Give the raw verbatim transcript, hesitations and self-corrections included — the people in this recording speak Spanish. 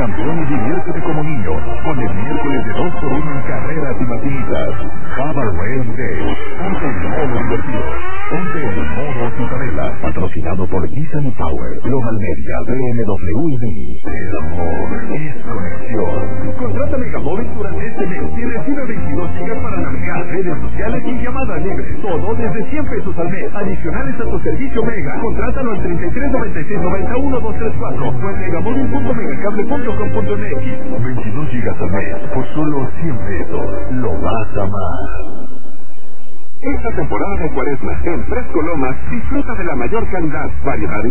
campeón y diviértete como niño con el miércoles de dos por uno en carreras y maquinitas. Have a rain day. Ponte en modo divertido. Ponte en modo Citarela. Patrocinado por Nissan y Power, Global Media, B M W y Mini. El amor es conexión. Contrata Megamóvil durante este mes y recibe veintidós gigas para navegar, redes sociales y llamadas libres. Todo desde cien pesos al mes. Adicionales a tu servicio Mega. Contrátalo al treinta y tres noventa y seis noventa y uno dos tres cuatro o en megamóvil punto megacable punto com punto m x. veintidós gigas al mes por solo cien pesos. Lo vas a amar. Esta temporada de Cuaresma, en Fresco Lomas, disfruta de la mayor calidad, variedad